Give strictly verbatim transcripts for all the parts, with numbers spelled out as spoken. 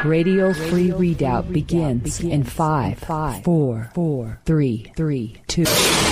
Radio Free Readout begins in five, four, four, three, three, two.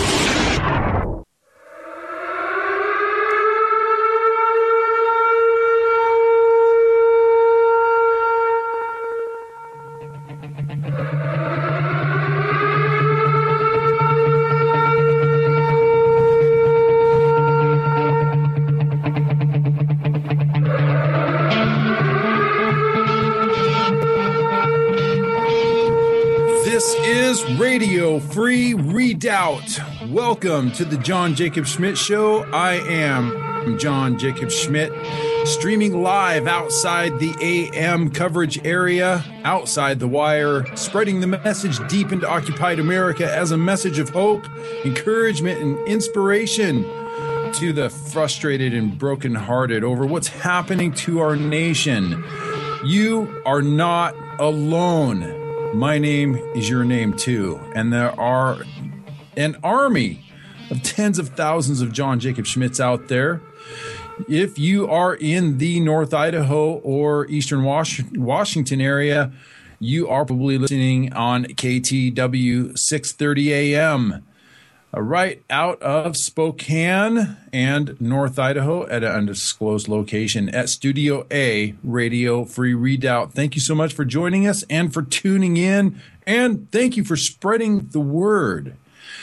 Radio Free Redoubt. Welcome to the John Jacob Schmidt Show. I am John Jacob Schmidt, streaming live outside the A M coverage area, outside the wire, spreading the message deep into occupied America as a message of hope, encouragement, and inspiration to the frustrated and brokenhearted over what's happening to our nation. You are not alone. My name is your name too, and there are an army of tens of thousands of John Jacob Schmidts out there. If you are in the North Idaho or Eastern Was- Washington area, you are probably listening on K T W six thirty A M, uh, right out of Spokane and North Idaho at an undisclosed location at Studio A, Radio Free Redoubt. Thank you so much for joining us and for tuning in, and thank you for spreading the word.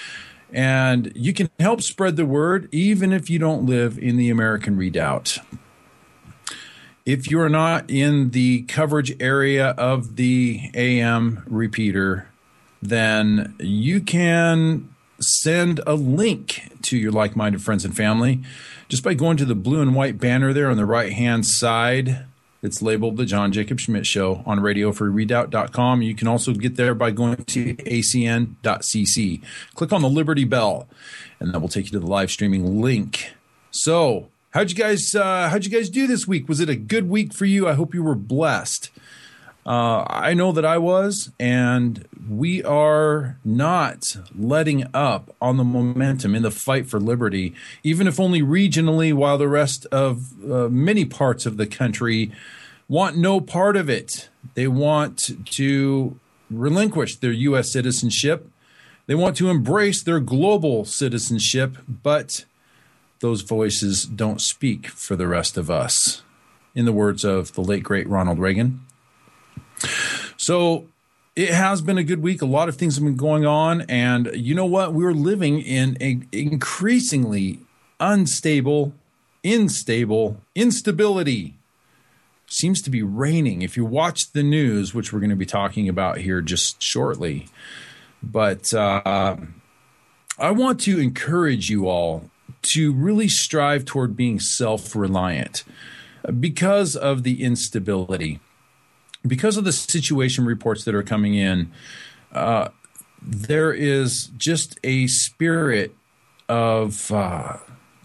And you can help spread the word even if you don't live in the American Redoubt. If you're not in the coverage area of the A M repeater, then you can send a link to your like-minded friends and family just by going to the blue and white banner there on the right-hand side. It's labeled The John Jacob Schmidt Show on radio free redoubt dot com. You can also get there by going to A C N dot C C. Click on the Liberty Bell, and that will take you to the live streaming link. So, how'd you guys uh, how'd you guys do this week? Was it a good week for you? I hope you were blessed. Uh, I know that I was, and we are not letting up on the momentum in the fight for liberty, even if only regionally, while the rest of uh, many parts of the country want no part of it. They want to relinquish their U S citizenship. They want to embrace their global citizenship, but those voices don't speak for the rest of us. In the words of the late, great Ronald Reagan. So it has been a good week. A lot of things have been going on. And you know what? We're living in an increasingly unstable, unstable instability. Seems to be reigning. If you watch the news, which we're going to be talking about here just shortly. But uh, I want to encourage you all to really strive toward being self-reliant because of the instability. Because of the situation reports that are coming in, uh, there is just a spirit of uh,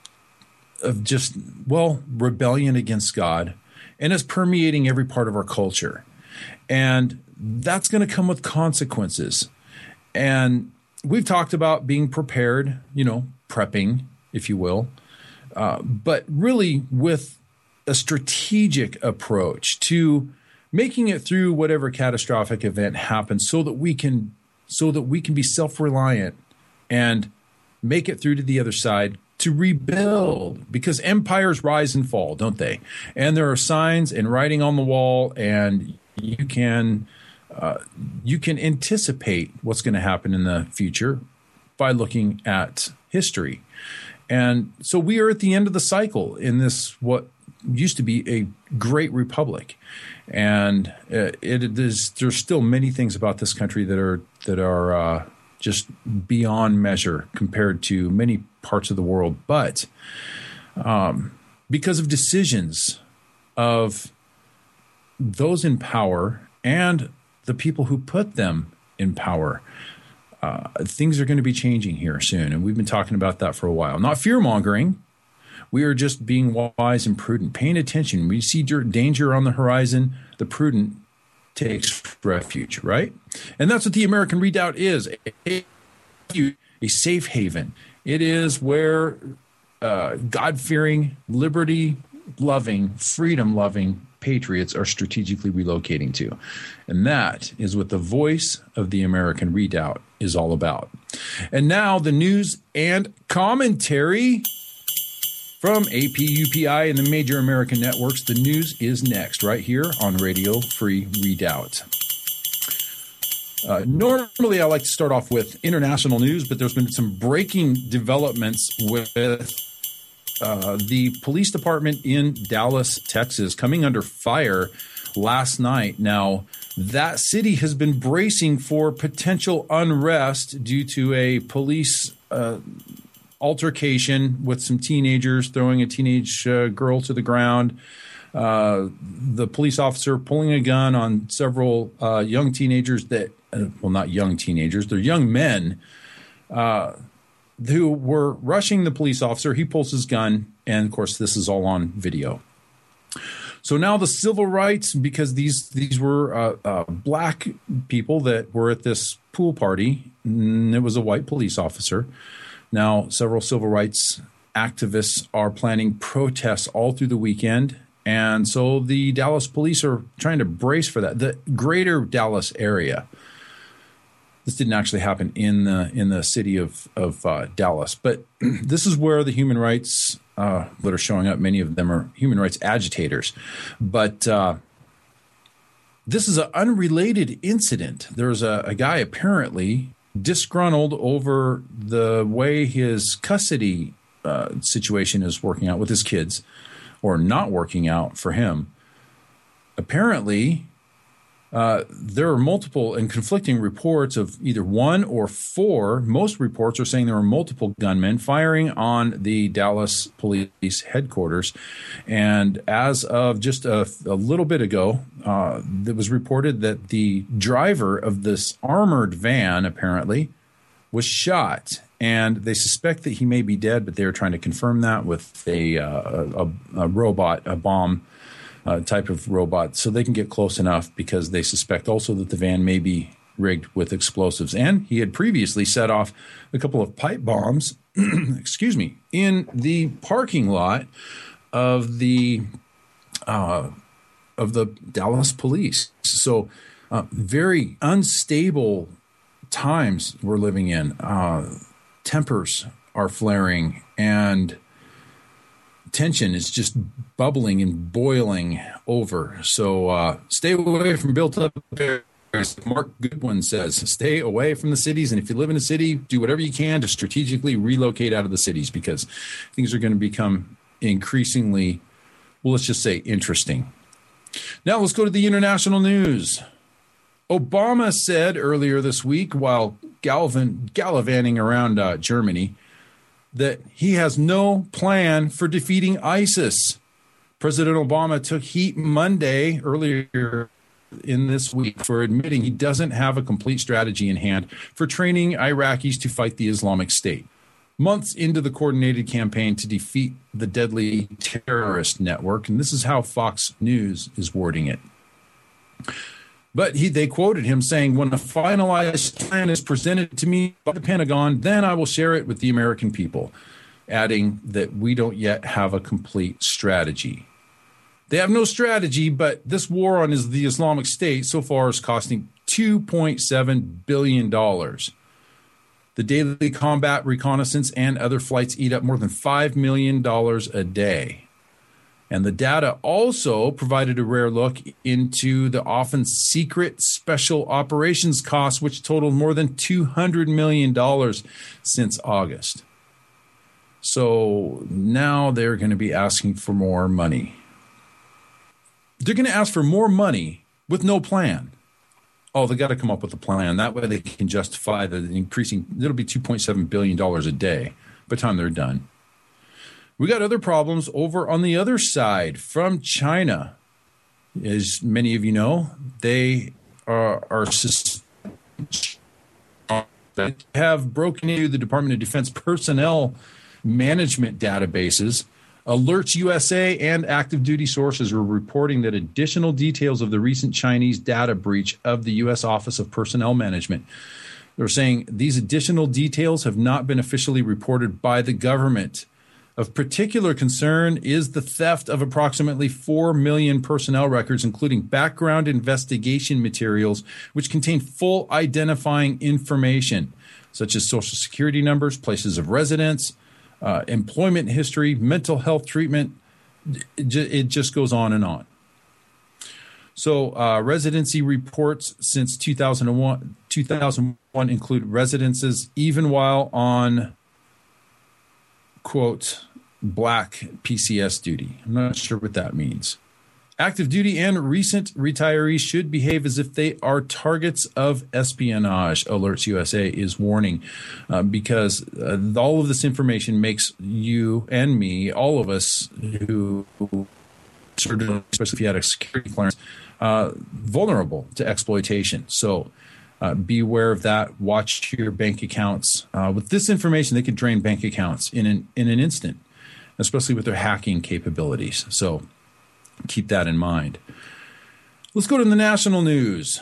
of just, well, rebellion against God, and it's permeating every part of our culture. And that's going to come with consequences. And we've talked about being prepared, you know, prepping, if you will, uh, but really with a strategic approach to making it through whatever catastrophic event happens so that we can so that we can be self-reliant and make it through to the other side to rebuild, because empires rise and fall, don't they? And there are signs and writing on the wall, and you can uh, you can anticipate what's going to happen in the future by looking at history. And so we are at the end of the cycle in this what used to be a great republic. And uh, it is, there's still many things about this country that are that are uh, just beyond measure compared to many parts of the world. But um, because of decisions of those in power and the people who put them in power, uh, things are going to be changing here soon. And we've been talking about that for a while. Not fear-mongering. We are just being wise and prudent, paying attention. We see danger on the horizon. The prudent takes refuge, right? And that's what the American Redoubt is, a, a safe haven. It is where uh, God-fearing, liberty-loving, freedom-loving patriots are strategically relocating to. And that is what the voice of the American Redoubt is all about. And now the news and commentary from A P U P I and the major American networks. The news is next, right here on Radio Free Redoubt. Uh, normally, I like to start off with international news, but there's been some breaking developments with uh, the police department in Dallas, Texas, coming under fire last night. Now, that city has been bracing for potential unrest due to a police uh, altercation with some teenagers throwing a teenage uh, girl to the ground. Uh, the police officer pulling a gun on several uh, young teenagers that Uh, well, not young teenagers, they're young men uh, who were rushing the police officer. He pulls his gun, and of course, this is all on video. So now the civil rights, because these these were uh, uh, black people that were at this pool party, and it was a white police officer. Now, several civil rights activists are planning protests all through the weekend. And so the Dallas police are trying to brace for that. The greater Dallas area. This didn't actually happen in the in the city of of uh, Dallas, but this is where the human rights uh, that are showing up. Many of them are human rights agitators, but uh, this is an unrelated incident. There's a, a guy apparently disgruntled over the way his custody uh, situation is working out with his kids, or not working out for him. Apparently. Uh, there are multiple and conflicting reports of either one or four. Most reports are saying there were multiple gunmen firing on the Dallas police headquarters. And as of just a, a little bit ago, uh, it was reported that the driver of this armored van apparently was shot. And they suspect that he may be dead, but they're trying to confirm that with a, uh, a, a robot, a bomb. Uh, type of robot, so they can get close enough because they suspect also that the van may be rigged with explosives. And he had previously set off a couple of pipe bombs, excuse me, in the parking lot of the uh, of the Dallas police. So uh, very unstable times we're living in. Uh, tempers are flaring, and tension is just bubbling and boiling over. So uh, stay away from built-up areas. Mark Goodwin says, stay away from the cities. And if you live in a city, do whatever you can to strategically relocate out of the cities, because things are going to become increasingly, well, let's just say interesting. Now let's go to the international news. Obama said earlier this week, while gallivan- gallivanting around uh, Germany, that he has no plan for defeating ISIS. President Obama took heat Monday earlier in this week for admitting he doesn't have a complete strategy in hand for training Iraqis to fight the Islamic State, months into the coordinated campaign to defeat the deadly terrorist network. And this is how Fox News is wording it. But he, they quoted him saying, when a finalized plan is presented to me by the Pentagon, then I will share it with the American people, adding that we don't yet have a complete strategy. They have no strategy, but this war on the Islamic State so far is costing two point seven billion dollars. The daily combat reconnaissance and other flights eat up more than five million dollars a day. And the data also provided a rare look into the often secret special operations costs, which totaled more than two hundred million dollars since August. So now they're going to be asking for more money. They're going to ask for more money with no plan. Oh, they got to come up with a plan. That way they can justify the increasing. It'll be two point seven billion dollars a day by the time they're done. We got other problems over on the other side from China. As many of you know, they are, are have broken into the Department of Defense personnel management databases. Alerts U S A and active duty sources are reporting that additional details of the recent Chinese data breach of the U S Office of Personnel Management. They're saying these additional details have not been officially reported by the government. Of particular concern is the theft of approximately four million personnel records, including background investigation materials, which contain full identifying information, such as social security numbers, places of residence, uh, employment history, mental health treatment. It just goes on and on. So uh, residency reports since two thousand one, two thousand one include residences even while on, quote, black P C S duty. I'm not sure what that means. Active duty and recent retirees should behave as if they are targets of espionage, Alerts U S A is warning, uh, because uh, all of this information makes you and me, all of us who, especially if you had a security clearance, uh, vulnerable to exploitation. So uh, beware of that. Watch your bank accounts. Uh, with this information, they could drain bank accounts in an, in an instant, especially with their hacking capabilities. So keep that in mind. Let's go to the national news.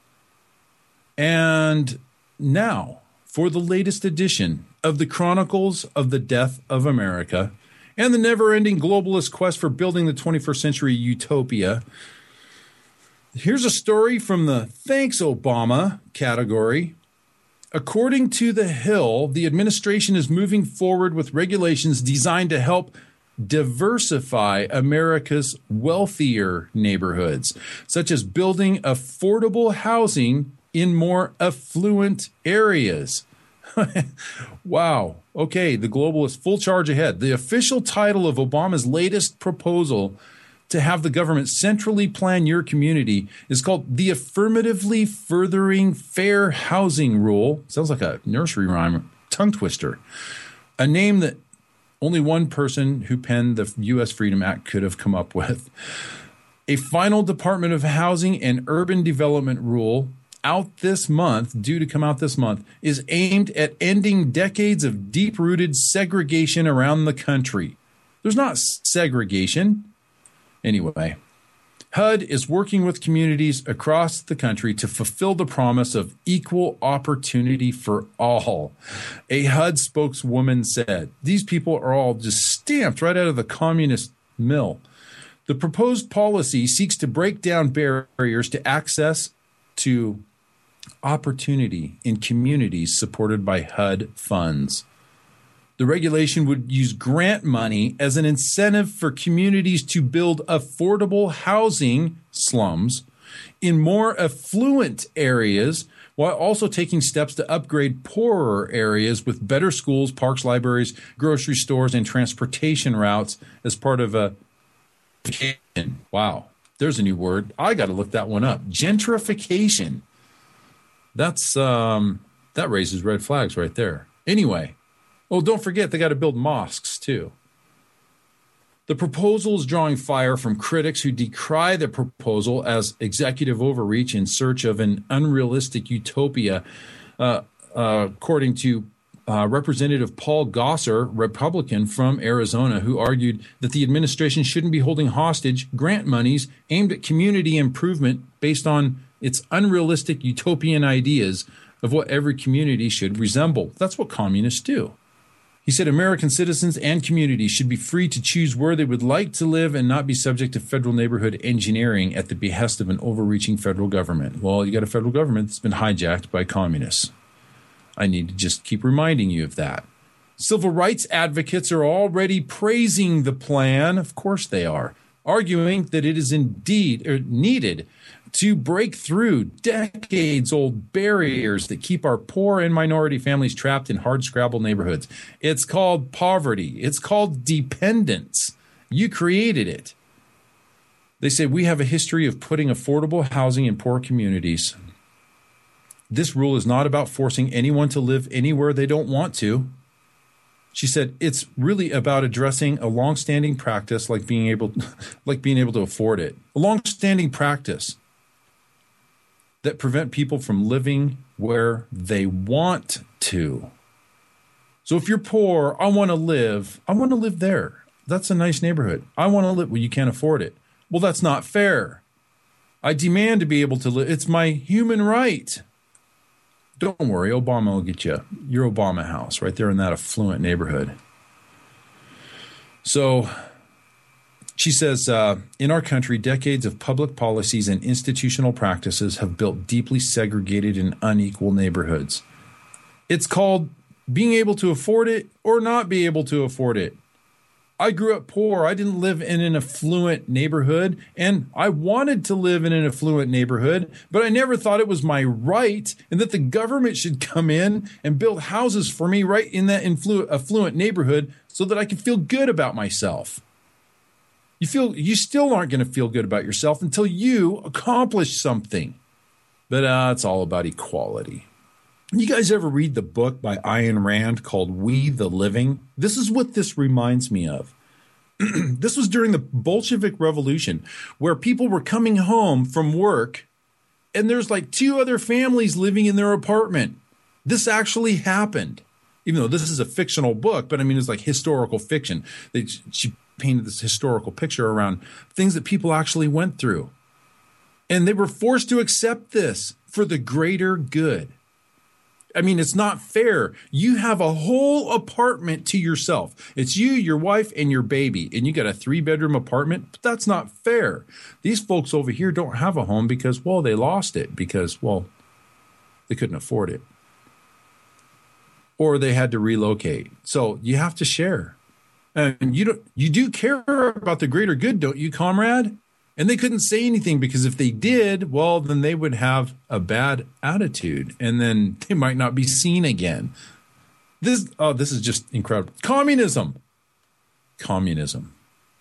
And now for the latest edition of the Chronicles of the Death of America and the never-ending globalist quest for building the twenty-first century utopia. Here's a story from the Thanks Obama category. According to The Hill, the administration is moving forward with regulations designed to help diversify America's wealthier neighborhoods, such as building affordable housing in more affluent areas. Wow. Okay, the globalists full charge ahead. The official title of Obama's latest proposal to have the government centrally plan your community is called the Affirmatively Furthering Fair Housing Rule. Sounds like a nursery rhyme, tongue twister. A name that only one person who penned the U S Freedom Act could have come up with. A final Department of Housing and Urban Development rule out this month, due to come out this month, is aimed at ending decades of deep-rooted segregation around the country. There's not segregation. Anyway, H U D is working with communities across the country to fulfill the promise of equal opportunity for all. A H U D spokeswoman said, these people are all just stamped right out of the communist mill. The proposed policy seeks to break down barriers to access to opportunity in communities supported by H U D funds. The regulation would use grant money as an incentive for communities to build affordable housing slums in more affluent areas, while also taking steps to upgrade poorer areas with better schools, parks, libraries, grocery stores, and transportation routes as part of a wow, there's a new word. I got to look that one up. Gentrification. That's um, that raises red flags right there. Anyway. Oh, don't forget, they got to build mosques, too. The proposal is drawing fire from critics who decry the proposal as executive overreach in search of an unrealistic utopia, uh, uh, according to uh, Representative Paul Gosar, Republican from Arizona, who argued that the administration shouldn't be holding hostage grant monies aimed at community improvement based on its unrealistic utopian ideas of what every community should resemble. That's what communists do. He said American citizens and communities should be free to choose where they would like to live and not be subject to federal neighborhood engineering at the behest of an overreaching federal government. Well, you got a federal government that's been hijacked by communists. I need to just keep reminding you of that. Civil rights advocates are already praising the plan. Of course they are, arguing that it is indeed or needed to break through decades-old barriers that keep our poor and minority families trapped in hard-scrabble neighborhoods. It's called poverty. It's called dependence. You created it. They say we have a history of putting affordable housing in poor communities. This rule is not about forcing anyone to live anywhere they don't want to. She said it's really about addressing a long-standing practice like being able, like being able to afford it. A long-standing practice that prevent people from living where they want to. So if you're poor, I want to live, I want to live there. That's a nice neighborhood. I want to live, well, you can't afford it. Well, that's not fair. I demand to be able to live. It's my human right. Don't worry, Obama will get you your Obama house right there in that affluent neighborhood. So she says, uh, in our country, decades of public policies and institutional practices have built deeply segregated and unequal neighborhoods. It's called being able to afford it or not be able to afford it. I grew up poor. I didn't live in an affluent neighborhood, and I wanted to live in an affluent neighborhood, but I never thought it was my right and that the government should come in and build houses for me right in that influ- affluent neighborhood so that I could feel good about myself. You feel you still aren't going to feel good about yourself until you accomplish something. But uh, it's all about equality. You guys ever read the book by Ayn Rand called We the Living? This is what this reminds me of. This was during the Bolshevik Revolution, where people were coming home from work and there's like two other families living in their apartment. This actually happened, even though this is a fictional book, but I mean, it's like historical fiction. They, she painted this historical picture around things that people actually went through. And they were forced to accept this for the greater good. I mean, it's not fair. You have a whole apartment to yourself. It's you, your wife, and your baby, and you got a three-bedroom apartment. But that's not fair. These folks over here don't have a home because, well, they lost it because, well, they couldn't afford it. Or they had to relocate. So you have to share. And you don't, you do care about the greater good, don't you, comrade? And they couldn't say anything because if they did, well, then they would have a bad attitude and then they might not be seen again. This, oh, this is just incredible. Communism. Communism.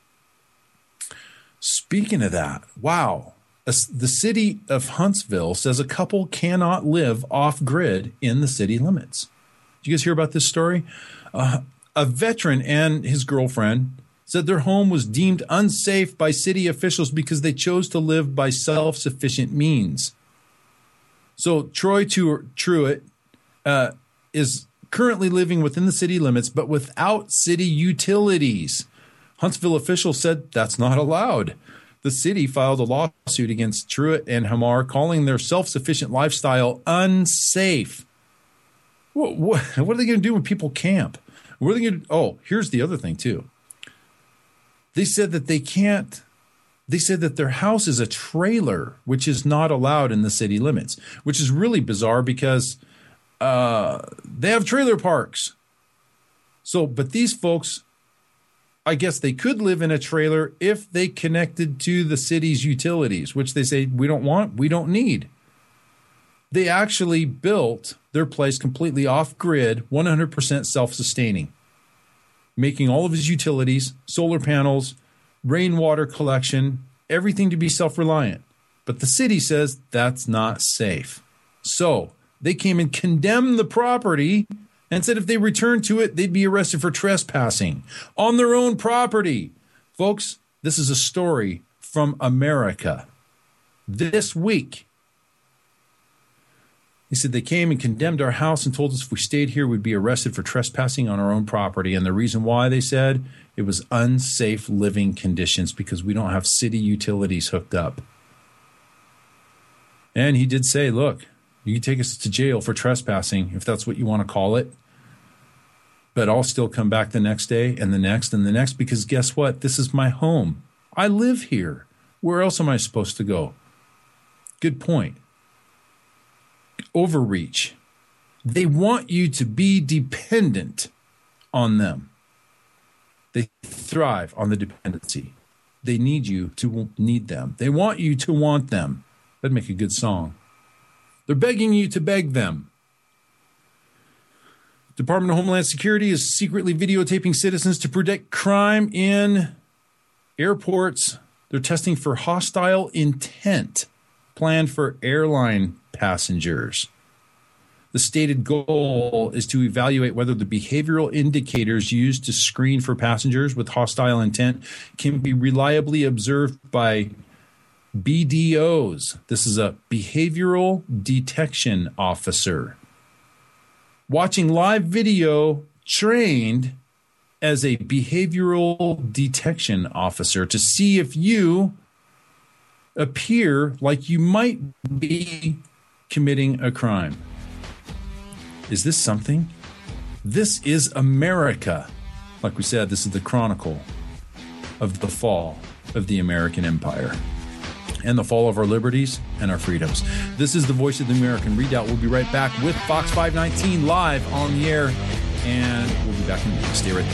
Speaking of that, wow. A, the city of Huntsville says a couple cannot live off grid in the city limits. Did you guys hear about this story? Uh, a veteran and his girlfriend said their home was deemed unsafe by city officials because they chose to live by self-sufficient means. So Troy Truitt uh, is currently living within the city limits, but without city utilities. Huntsville officials said that's not allowed. The city filed a lawsuit against Truitt and Hamar, calling their self-sufficient lifestyle unsafe. What, what, what are they going to do when people camp? What are they going to? Oh, here's the other thing, too. They said that they can't, they said that their house is a trailer, which is not allowed in the city limits, which is really bizarre because uh, they have trailer parks. So, but these folks, I guess they could live in a trailer if they connected to the city's utilities, which they say we don't want, we don't need. They actually built their place completely off grid, one hundred percent self-sustaining, making all of his utilities, solar panels, rainwater collection, everything to be self-reliant. But the city says that's not safe. So they came and condemned the property and said if they returned to it, they'd be arrested for trespassing on their own property. Folks, this is a story from America. This week, he said they came and condemned our house and told us if we stayed here, we'd be arrested for trespassing on our own property. And the reason why, they said, it was unsafe living conditions because we don't have city utilities hooked up. And he did say, look, you can take us to jail for trespassing if that's what you want to call it. But I'll still come back the next day and the next and the next because guess what? This is my home. I live here. Where else am I supposed to go? Good point. Overreach. They want you to be dependent on them. They thrive on the dependency. They need you to need them. They want you to want them. That'd make a good song. They're begging you to beg them. Department of Homeland Security is secretly videotaping citizens to predict crime in airports. They're testing for hostile intent planned for airline passengers. The stated goal is to evaluate whether the behavioral indicators used to screen for passengers with hostile intent can be reliably observed by B D Os. This is a behavioral detection officer. Watching live video trained as a behavioral detection officer to see if you appear like you might be committing a crime. Is this something? This is America. Like we said, this is the chronicle of the fall of the American empire and the fall of our liberties and our freedoms. This is the Voice of the American Redoubt. We'll be right back with Fox five nineteen live on the air, and we'll be back in a minute. Stay right there.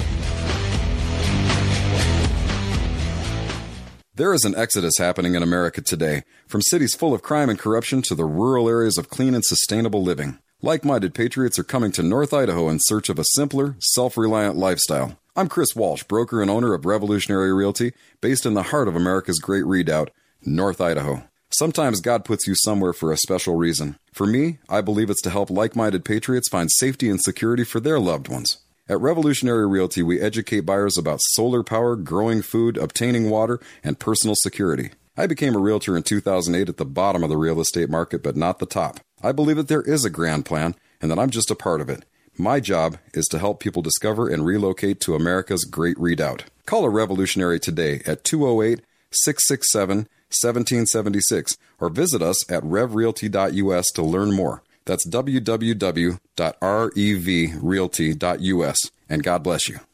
There is an exodus happening in America today, from cities full of crime and corruption to the rural areas of clean and sustainable living. Like-minded patriots are coming to North Idaho in search of a simpler, self-reliant lifestyle. I'm Chris Walsh, broker and owner of Revolutionary Realty, based in the heart of America's great redoubt, North Idaho. Sometimes God puts you somewhere for a special reason. For me, I believe it's to help like-minded patriots find safety and security for their loved ones. At Revolutionary Realty, we educate buyers about solar power, growing food, obtaining water, and personal security. I became a realtor in two thousand eight at the bottom of the real estate market, but not the top. I believe that there is a grand plan, and that I'm just a part of it. My job is to help people discover and relocate to America's great redoubt. Call a Revolutionary today at two oh eight, six six seven, one seven seven six or visit us at rev realty dot u s to learn more. That's w w w dot rev realty dot u s, and God bless you.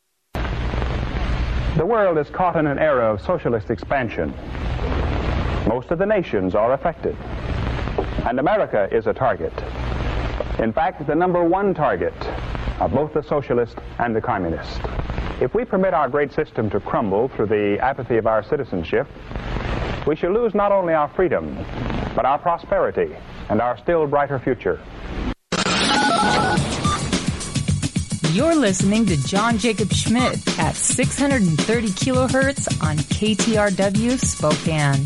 The world is caught in an era of socialist expansion. Most of the nations are affected, and America is a target. In fact, the number one target of both the socialist and the communist. If we permit our great system to crumble through the apathy of our citizenship, we shall lose not only our freedom, but our prosperity and our still brighter future. You're listening to John Jacob Schmidt at six hundred thirty kilohertz on K T R W Spokane.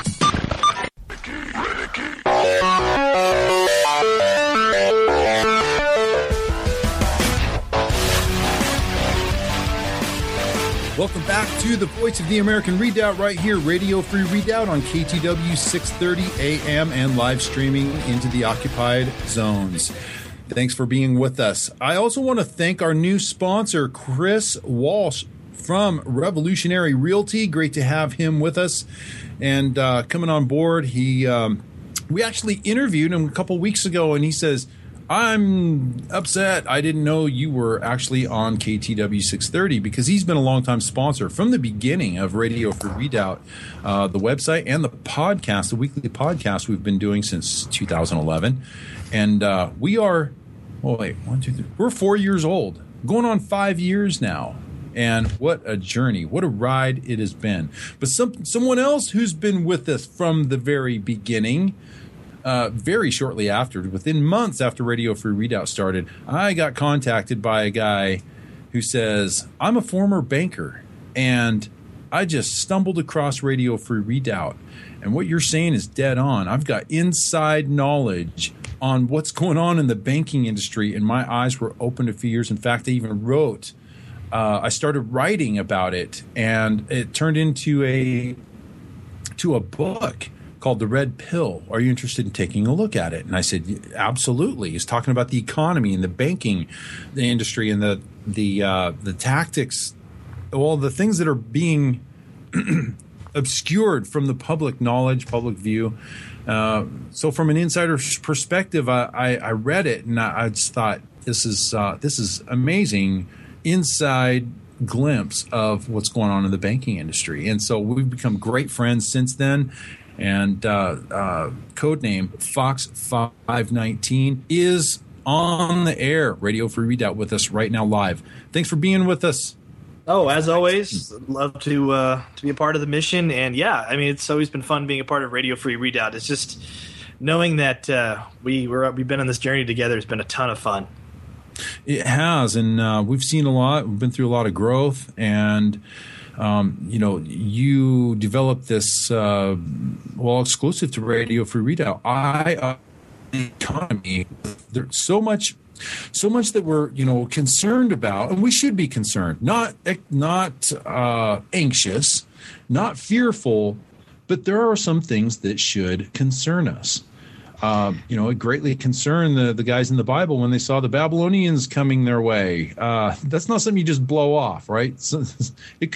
Welcome back to the Voice of the American Redoubt right here, Radio Free Redoubt on K T W six thirty A M and live streaming into the occupied zones. Thanks for being with us. I also want to thank our new sponsor, Chris Walsh from Revolutionary Realty. Great to have him with us and uh, coming on board. He, um, we actually interviewed him a couple weeks ago, and he says, I'm upset I didn't know you were actually on K T W six thirty, because he's been a longtime sponsor from the beginning of Radio Free Redoubt, uh, the website and the podcast, the weekly podcast we've been doing since two thousand eleven. And uh, we are, oh wait, one, two, three, we're four years old, going on five years now. And what a journey, what a ride it has been. But some someone else who's been with us from the very beginning, Uh, very shortly after, within months after Radio Free Redoubt started, I got contacted by a guy who says, I'm a former banker, and I just stumbled across Radio Free Redoubt, and what you're saying is dead on. I've got inside knowledge on what's going on in the banking industry, and my eyes were opened a few years. In fact, I even wrote, uh, I started writing about it, and it turned into a to a book called The Red Pill. Are you interested in taking a look at it? And I said, absolutely. He's talking about the economy and the banking the industry and the the uh, the tactics, all the things that are being obscured from the public knowledge, public view. Uh, so from an insider's perspective, I, I, I read it and I, I just thought, this is uh, this is amazing inside glimpse of what's going on in the banking industry. And so we've become great friends since then. And uh, uh, code name Fox five nineteen is on the air. Radio Free Redoubt with us right now live. Thanks for being with us. Oh, as always, love to uh, to be a part of the mission. And yeah, I mean, it's always been fun being a part of Radio Free Redoubt. It's just knowing that uh, we we're, we've been on this journey together has been a ton of fun. It has, and uh, we've seen a lot. We've been through a lot of growth, and Um, you know, you developed this, uh, well, exclusive to Radio Free Redoubt. I, uh, the economy, there's so much, so much that we're, you know, concerned about, and we should be concerned, not, not, uh, anxious, not fearful, but there are some things that should concern us. Uh, you know, it greatly concerned the, the guys in the Bible when they saw the Babylonians coming their way. Uh, that's not something you just blow off, right? So it could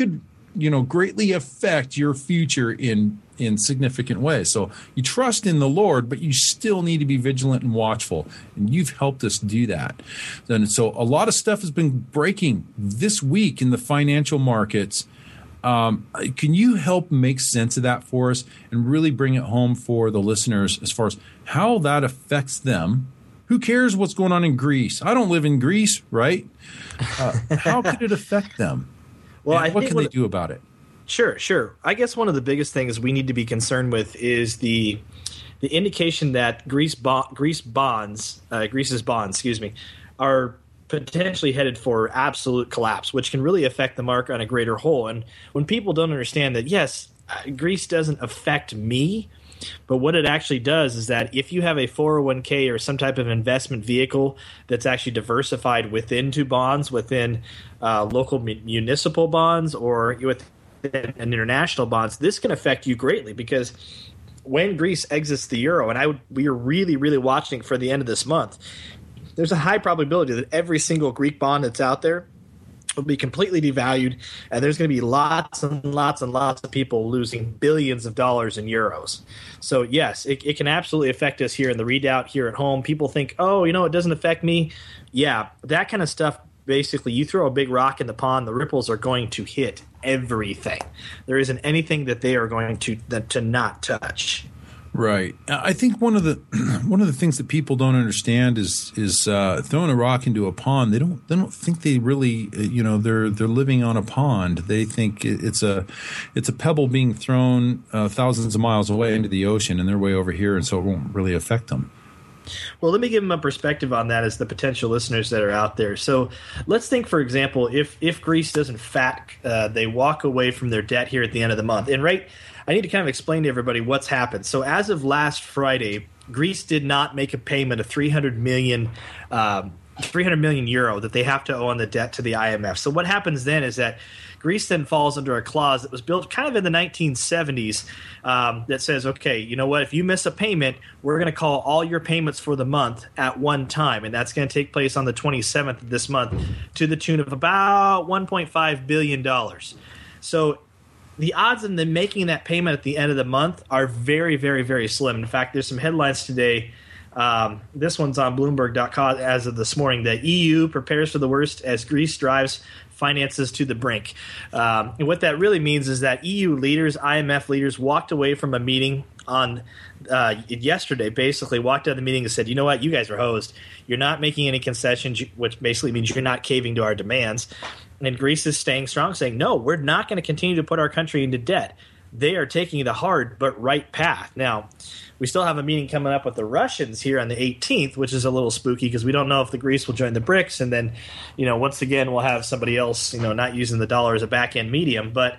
you know, greatly affect your future in in significant ways. So you trust in the Lord, but you still need to be vigilant and watchful. And you've helped us do that. And so a lot of stuff has been breaking this week in the financial markets. Um, can you help make sense of that for us and really bring it home for the listeners as far as how that affects them? Who cares what's going on in Greece? I don't live in Greece, right? Uh, how could it affect them? Well, and I what think can what, they do about it? Sure, sure. I guess one of the biggest things we need to be concerned with is the the indication that Greece bo- Greece bonds, uh, Greece's bonds, excuse me, are potentially headed for absolute collapse, which can really affect the market on a greater whole. And when people don't understand that, yes, Greece doesn't affect me, but what it actually does is that if you have a four oh one k or some type of investment vehicle that's actually diversified within two bonds, within uh, local municipal bonds or within an international bonds, this can affect you greatly because when Greece exits the euro, and I would, we are really, really watching for the end of this month, there's a high probability that every single Greek bond that's out there will be completely devalued, and there's going to be lots and lots and lots of people losing billions of dollars in euros. So, yes, it, it can absolutely affect us here in the readout here at home. People think, oh, you know, it doesn't affect me. Yeah, that kind of stuff, basically, you throw a big rock in the pond, the ripples are going to hit everything. There isn't anything that they are going to that, to not touch. Right. I think one of the one of the things that people don't understand is is uh, throwing a rock into a pond. They don't they don't think they really you know they're they're living on a pond. They think it's a it's a pebble being thrown uh, thousands of miles away into the ocean, and they're way over here, and so it won't really affect them. Well, let me give them a perspective on that as the potential listeners that are out there. So let's think, for example, if if Greece doesn't fat, uh, they walk away from their debt here at the end of the month. And right, I need to kind of explain to everybody what's happened. So as of last Friday, Greece did not make a payment of three hundred million um, three hundred million euro that they have to owe on the debt to the I M F. So what happens then is that Greece then falls under a clause that was built kind of in the nineteen seventies um, that says, okay, you know what, if you miss a payment, we're going to call all your payments for the month at one time, and that's going to take place on the twenty-seventh of this month to the tune of about one point five billion dollars. So the odds of them making that payment at the end of the month are very, very, very slim. In fact, there's some headlines today. Um, this one's on Bloomberg dot com as of this morning. The E U prepares for the worst as Greece drives finances to the brink. Um, and what that really means is that E U leaders, I M F leaders, walked away from a meeting on uh, yesterday, basically walked out of the meeting and said, you know what, you guys are hosed. You're not making any concessions, which basically means you're not caving to our demands. And Greece is staying strong, saying, no, we're not going to continue to put our country into debt. They are taking the hard but right path. Now, we still have a meeting coming up with the Russians here on the eighteenth, which is a little spooky because we don't know if the Greece will join the BRICS. And then, you know, once again, we'll have somebody else, you know, not using the dollar as a back-end medium. But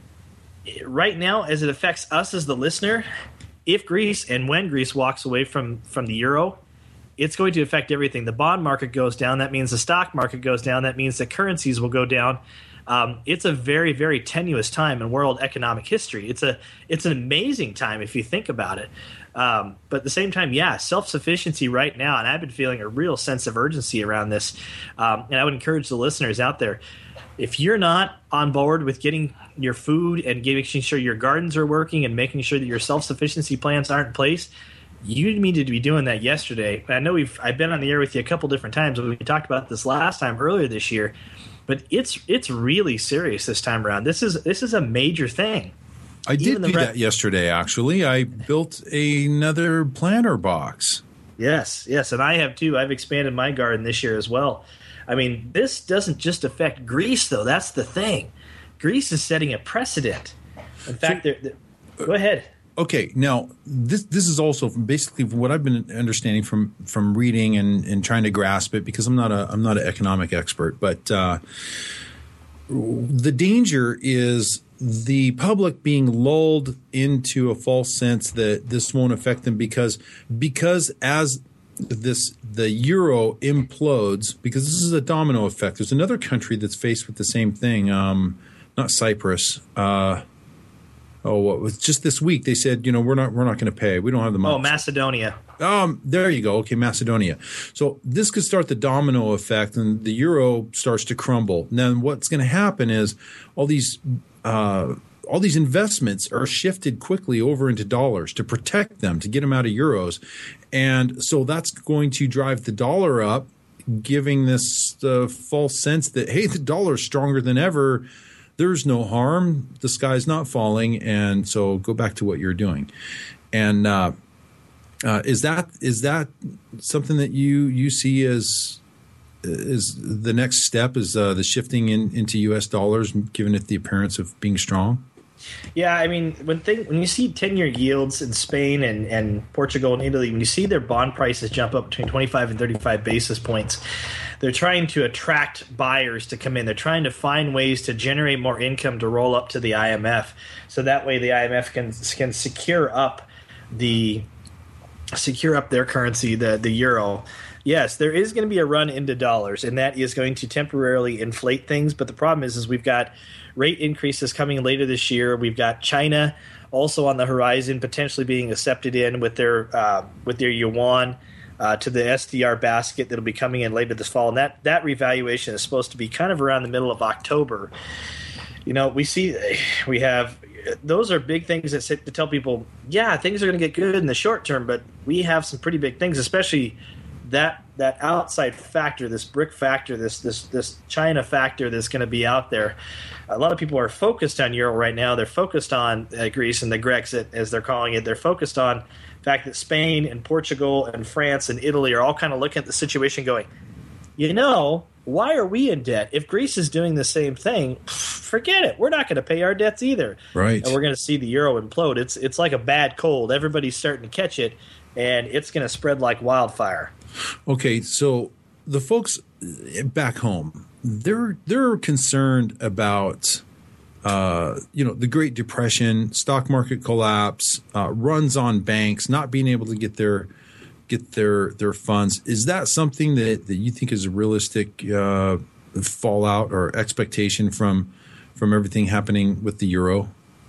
right now, as it affects us as the listener, if Greece and when Greece walks away from, from the euro, it's going to affect everything. The bond market goes down. That means the stock market goes down. That means the currencies will go down. Um, it's a very, very tenuous time in world economic history. It's a it's an amazing time if you think about it. Um, but at the same time, yeah, self-sufficiency right now, and I've been feeling a real sense of urgency around this. Um, and I would encourage the listeners out there, if you're not on board with getting your food and making sure your gardens are working and making sure that your self-sufficiency plans are in place, you needed to be doing that yesterday. I know we've I've been on the air with you a couple different times. We talked about this last time earlier this year, but it's it's really serious this time around. This is this is a major thing. I did do that yesterday, actually. I built another planter box. Yes, yes, and I have too. I've expanded my garden this year as well. I mean, this doesn't just affect Greece, though. That's the thing. Greece is setting a precedent. In fact, they're, they're, go ahead. Okay, now this this is also basically what I've been understanding from from reading and, and trying to grasp it, because I'm not a I'm not an economic expert, but uh, the danger is the public being lulled into a false sense that this won't affect them because because as this the euro implodes, because this is a domino effect. There's another country that's faced with the same thing, um, not Cyprus. Uh, Oh, what was just this week? They said, you know, we're not we're not going to pay. We don't have the money. Oh, Macedonia. Um, there you go. Okay, Macedonia. So this could start the domino effect, and the euro starts to crumble. And then what's going to happen is all these uh, all these investments are shifted quickly over into dollars to protect them, to get them out of euros. And so that's going to drive the dollar up, giving this uh, false sense that, hey, the dollar's stronger than ever. There's no harm. The sky's not falling. And so go back to what you're doing. And uh, uh, is that is that something that you, you see as is the next step, is uh, the shifting in, into U S dollars, giving it the appearance of being strong? Yeah, I mean, when thing, when you see ten-year yields in Spain and, and Portugal and Italy, when you see their bond prices jump up between twenty-five and thirty-five basis points, they're trying to attract buyers to come in. They're trying to find ways to generate more income to roll up to the I M F, so that way the I M F can can secure up the secure up their currency, the the euro. Yes, there is going to be a run into dollars, and that is going to temporarily inflate things. But the problem is, is we've got rate increases coming later this year. We've got China also on the horizon, potentially being accepted in with their uh, with their yuan uh, to the S D R basket that'll be coming in later this fall. And that that revaluation is supposed to be kind of around the middle of October. You know, we see we have those are big things that sit to tell people, yeah, things are going to get good in the short term, but we have some pretty big things, especially that that outside factor, this brick factor, this this this China factor that's going to be out there. A lot of people are focused on euro right now. They're focused on uh, Greece and the Grexit, as they're calling it. They're focused on the fact that Spain and Portugal and France and Italy are all kind of looking at the situation going, you know, why are we in debt? If Greece is doing the same thing, forget it. We're not going to pay our debts either. Right. And we're going to see the euro implode. It's it's like a bad cold. Everybody's starting to catch it, and it's going to spread like wildfire. Okay, so the folks back home, they're they're concerned about uh, you know, the Great Depression, stock market collapse, uh, runs on banks, not being able to get their get their their funds. Is that something that, that you think is a realistic uh, fallout or expectation from from everything happening with the euro?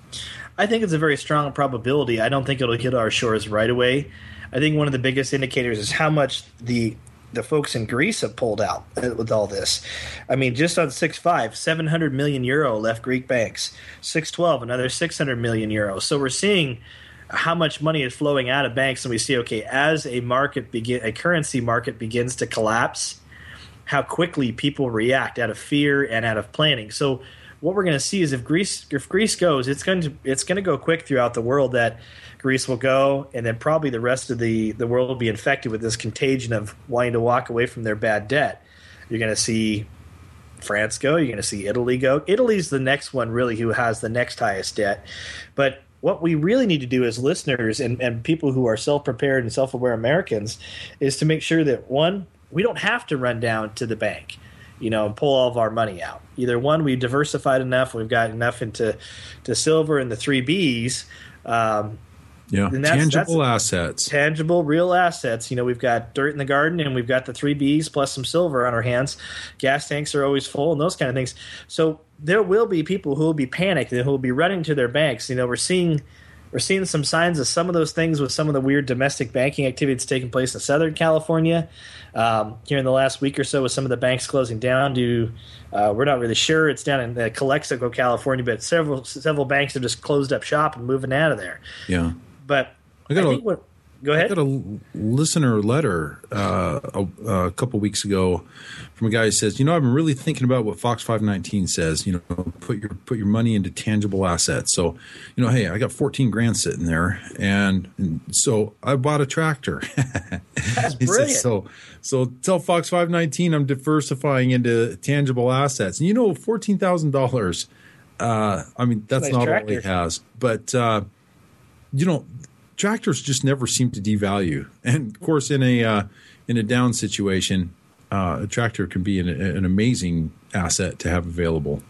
I think it's a very strong probability. I don't think it'll hit our shores right away. I think one of the biggest indicators is how much the the folks in Greece have pulled out with all this. I mean, just on six five, seven hundred million euro left Greek banks. six twelve, another six hundred million euro. So we're seeing how much money is flowing out of banks, and we see, okay, as a market begin, a currency market begins to collapse, how quickly people react out of fear and out of planning. So what we're going to see is if Greece if Greece goes, it's going to it's going to go quick throughout the world. That Greece will go, and then probably the rest of the, the world will be infected with this contagion of wanting to walk away from their bad debt. You're going to see France go. You're going to see Italy go. Italy's the next one, really, who has the next highest debt. But what we really need to do as listeners and, and people who are self-prepared and self-aware Americans is to make sure that, one, we don't have to run down to the bank, you know, and pull all of our money out. Either one, we've diversified enough, we've got enough into to silver and the three B's. Um, yeah, that's, tangible that's assets. Tangible, real assets. You know, we've got dirt in the garden, and we've got the three B's plus some silver on our hands. Gas tanks are always full and those kind of things. So there will be people who will be panicked and who will be running to their banks. You know, we're seeing we're seeing some signs of some of those things with some of the weird domestic banking activity that's taking place in Southern California. Um, here in the last week or so, with some of the banks closing down due, uh, we're not really sure. It's down in uh, Calexico, California, but several several banks have just closed up shop and moving out of there. Yeah. But I, got I a, think what – go ahead. I got a listener letter uh, a, a couple weeks ago from a guy who says, you know, I've been really thinking about what Fox five nineteen says, you know, put your put your money into tangible assets. So, you know, hey, I got fourteen grand sitting there, and, and so I bought a tractor. That's he brilliant. says, so, so tell Fox five nineteen I'm diversifying into tangible assets. And, you know, fourteen thousand dollars, uh, I mean, that's nice not tractor. all he has. But, uh, you know, tractors just never seem to devalue. And, of course, in a uh, in a down situation, uh, a tractor can be an, an amazing asset to have available.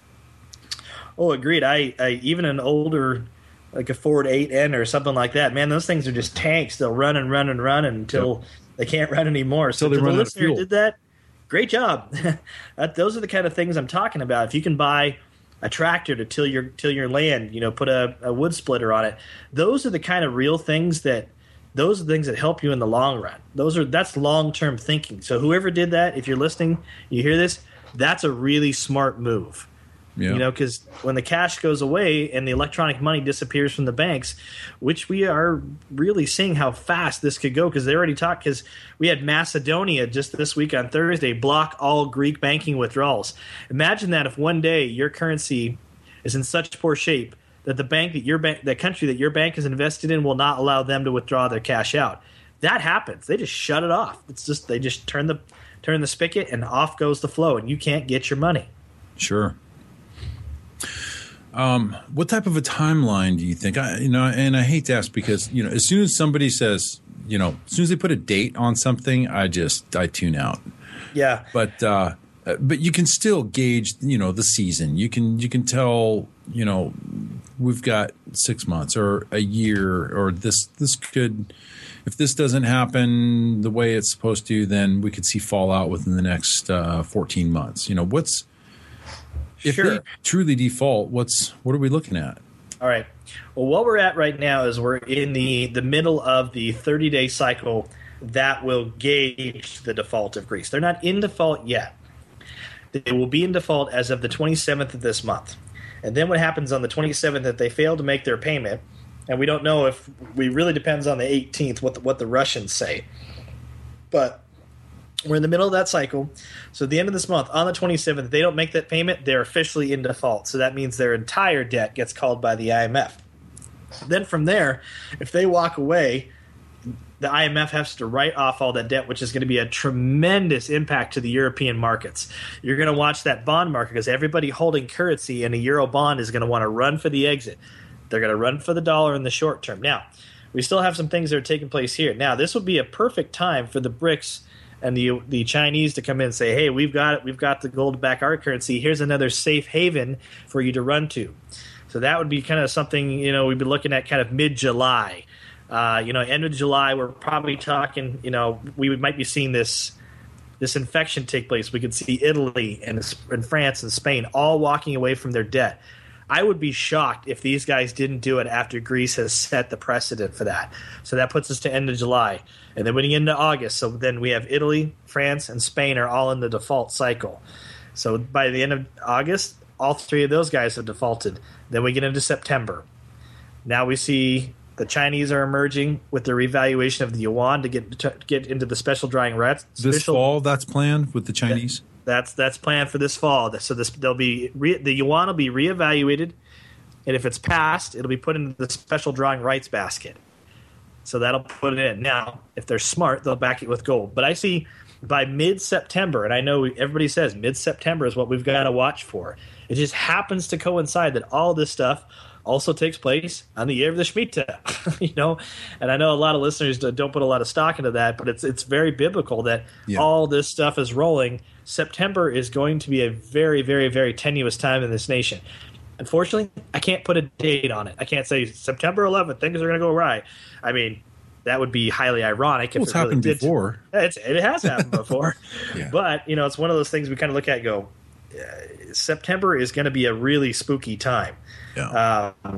Oh, agreed. I, I even an older, like a Ford eight N or something like that, man, those things are just tanks. They'll run and run and run until Yep. they can't run anymore. So Until they to the run out of listener who fuel. did that, great job. that, those are the kind of things I'm talking about. If you can buy a tractor to till your till your land, you know, put a, a wood splitter on it. Those are the kind of real things that those are the things that help you in the long run. Those are that's long term thinking. So whoever did that, if you're listening, you hear this, that's a really smart move. Yeah. You know, because when the cash goes away and the electronic money disappears from the banks, which we are really seeing how fast this could go, because they already talked, because we had Macedonia just this week on Thursday block all Greek banking withdrawals. Imagine that if one day your currency is in such poor shape that the bank that your bank, the country that your bank is invested in, will not allow them to withdraw their cash out. That happens. They just shut it off. It's just they just turn the turn the spigot and off goes the flow, and you can't get your money. Sure. Um, what type of a timeline do you think? I, you know, and I hate to ask because, you know, as soon as somebody says, you know, as soon as they put a date on something, I just I tune out. Yeah. But uh, but you can still gauge, you know, the season. You can you can tell, you know, we've got six months or a year, or this this could, if this doesn't happen the way it's supposed to, then we could see fallout within the next uh, fourteen months. You know, what's If sure. they truly default, what's what are we looking at? All right. Well, what we're at right now is we're in the, the middle of the thirty-day cycle that will gauge the default of Greece. They're not in default yet. They will be in default as of the twenty-seventh of this month. And then what happens on the twenty-seventh if they fail to make their payment, and we don't know if – we really depends on the eighteenth what the, what the Russians say. But – we're in the middle of that cycle. So at the end of this month, on the twenty-seventh, if they don't make that payment, they're officially in default. So that means their entire debt gets called by the I M F. Then from there, if they walk away, the I M F has to write off all that debt, which is going to be a tremendous impact to the European markets. You're going to watch that bond market because everybody holding currency in a euro bond is going to want to run for the exit. They're going to run for the dollar in the short term. Now, we still have some things that are taking place here. Now, this would be a perfect time for the BRICS and the the Chinese to come in and say, hey, we've got it. We've got the gold to back our currency. Here's another safe haven for you to run to. So that would be kind of something, you know, we'd be looking at kind of mid-July. Uh, you know, end of July, we're probably talking, you know, we would, might be seeing this this infection take place. We could see Italy and, and France and Spain all walking away from their debt. I would be shocked if these guys didn't do it after Greece has set the precedent for that. So that puts us to end of July. And then we get into August. So then we have Italy, France, and Spain are all in the default cycle. So by the end of August, all three of those guys have defaulted. Then we get into September. Now we see the Chinese are emerging with the revaluation of the yuan to get to get into the special drawing rights. This special, fall, that's planned with the Chinese? That, that's that's planned for this fall. So this they'll be re, the yuan will be reevaluated, and if it's passed, it'll be put into the special drawing rights basket. So that'll put it in. Now, if they're smart, they'll back it with gold. But I see by mid-September, and I know everybody says mid-September is what we've got to watch for. It just happens to coincide that all this stuff also takes place on the year of the Shemitah, you know. And I know a lot of listeners don't put a lot of stock into that, but it's it's very biblical that yeah. all this stuff is rolling. September is going to be a very, very, very tenuous time in this nation. Unfortunately, I can't put a date on it. I can't say September eleventh, things are going to go awry. I mean, that would be highly ironic if well, it's it really happened did. before. It's, it has happened before. yeah. But, you know, it's one of those things we kind of look at and go, uh, September is going to be a really spooky time. Yeah. Uh,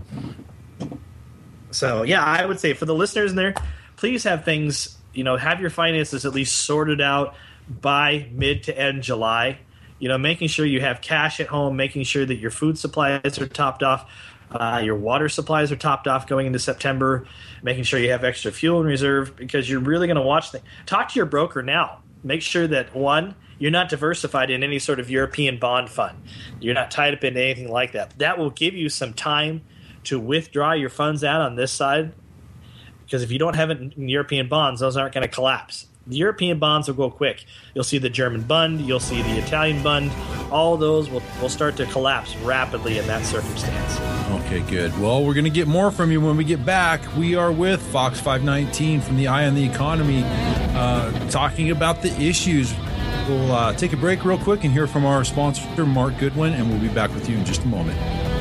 so, yeah, I would say for the listeners in there, please have things, you know, have your finances at least sorted out by mid to end July. You know, making sure you have cash at home, making sure that your food supplies are topped off, uh, your water supplies are topped off going into September, making sure you have extra fuel in reserve because you're really going to watch things. Talk to your broker now. Make sure that, one, you're not diversified in any sort of European bond fund. You're not tied up into anything like that. That will give you some time to withdraw your funds out on this side because if you don't have it in European bonds, those aren't going to collapse. The European bonds will go quick. You'll see the German Bund. You'll see the Italian Bund. All those will, will start to collapse rapidly in that circumstance. Okay, good. Well, we're going to get more from you when we get back. We are with Fox five nineteen from the Eye on the Economy uh, talking about the issues. We'll uh, take a break real quick and hear from our sponsor, Mark Goodwin, and we'll be back with you in just a moment.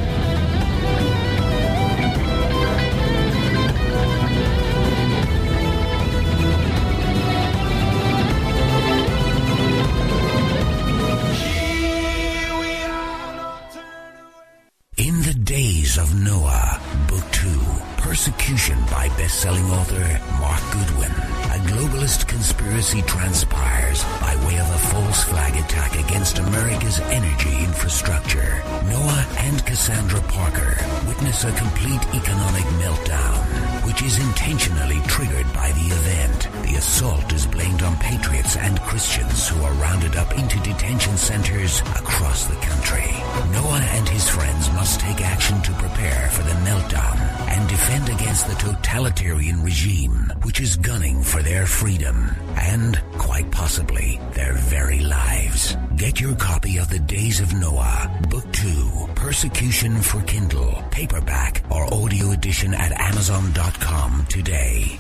Of Noah, Book two, Persecution by best-selling author Mark Goodwin, a global vilest conspiracy transpires by way of a false flag attack against America's energy infrastructure. Noah and Cassandra Parker witness a complete economic meltdown, which is intentionally triggered by the event. The assault is blamed on patriots and Christians who are rounded up into detention centers across the country. Noah and his friends must take action to prepare for the meltdown and defend against the totalitarian regime, which is gunning for their freedom and, quite possibly, their very lives. Get your copy of The Days of Noah, Book two, Persecution for Kindle, paperback or audio edition at amazon dot com today.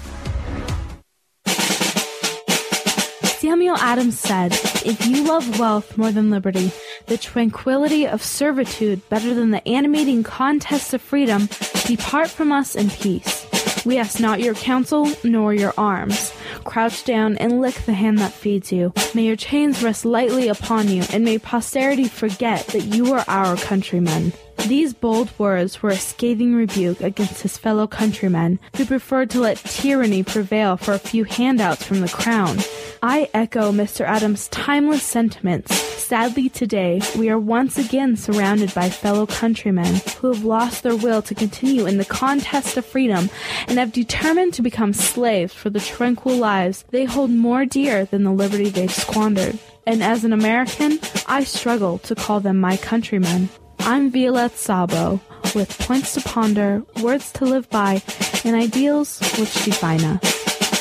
Samuel Adams said, "If you love wealth more than liberty, the tranquility of servitude better than the animating contests of freedom, depart from us in peace. We ask not your counsel nor your arms. Crouch down and lick the hand that feeds you. May your chains rest lightly upon you, and may posterity forget that you are our countrymen." These bold words were a scathing rebuke against his fellow countrymen who preferred to let tyranny prevail for a few handouts from the crown. I echo Mister Adams' timeless sentiments. Sadly today, we are once again surrounded by fellow countrymen who have lost their will to continue in the contest of freedom and have determined to become slaves for the tranquil lives they hold more dear than the liberty they've squandered. And as an American, I struggle to call them my countrymen. I'm Violette Sabo, with points to ponder, words to live by, and ideals which define us.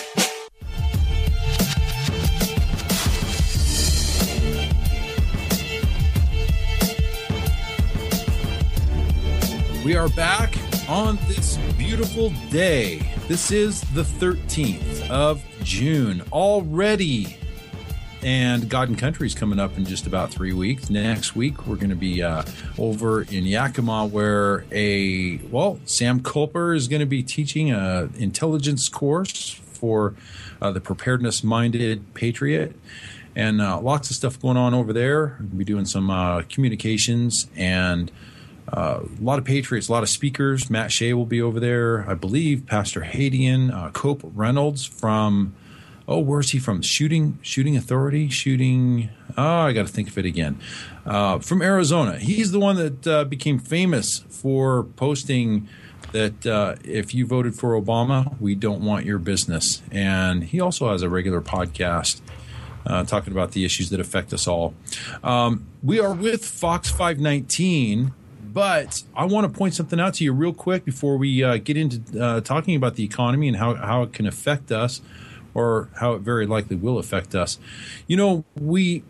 We are back on this beautiful day. This is the thirteenth of June already. And God and Country is coming up in just about three weeks. Next week, we're going to be uh, over in Yakima where a, well, Sam Culper is going to be teaching an intelligence course for uh, the preparedness-minded patriot. And uh, lots of stuff going on over there. We're going to be doing some uh, communications and uh, a lot of patriots, a lot of speakers. Matt Shea will be over there. I believe Pastor Hadian, uh, Cope Reynolds from... Oh, where's he from? Shooting Shooting Authority? Shooting... Oh, I got to think of it again. Uh, from Arizona. He's the one that uh, became famous for posting that uh, if you voted for Obama, we don't want your business. And he also has a regular podcast uh, talking about the issues that affect us all. Um, we are with Fox five nineteen, but I want to point something out to you real quick before we uh, get into uh, talking about the economy and how, how it can affect us, or how it very likely will affect us. You know, we